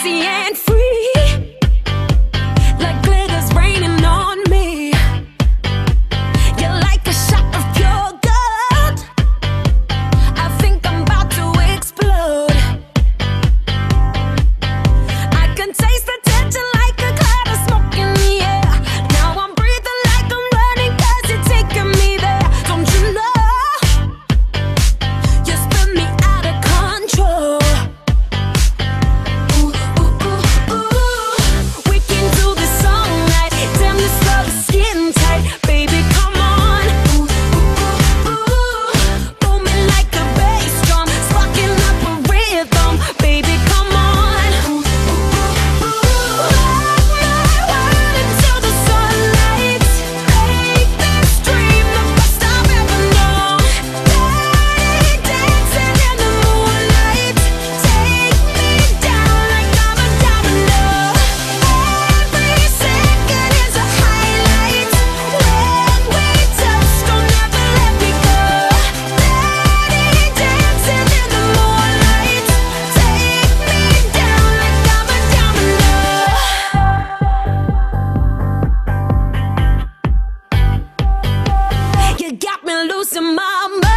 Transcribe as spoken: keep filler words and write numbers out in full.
sexy and free, like glitter's raining on me. You're like a shot of pure gold. I think I'm about to explode. I can taste the tension like a cloud of smoke in the air. Now I'm breathing like I'm running, cause you're taking me there. Don't you know? You spin me out of control. Ooh, ooh, ooh, ooh. We can do this all night. Damn, this love is getting tight. Baby, come on. Ooh, ooh, ooh, ooh. Booming like a bass drum, sparking up a rhythm. Baby, come on. Ooh, ooh, ooh, ooh. Rock my world until the sunlight. Make this dream the best I've ever known. Dirty dancing in the moonlight. Take me down like I'm a domino. Every second is a highlight. When we touch, don't ever let me go. Dirty dancing in the moonlight. Take me down like I'm a domino. You got me losing my mind.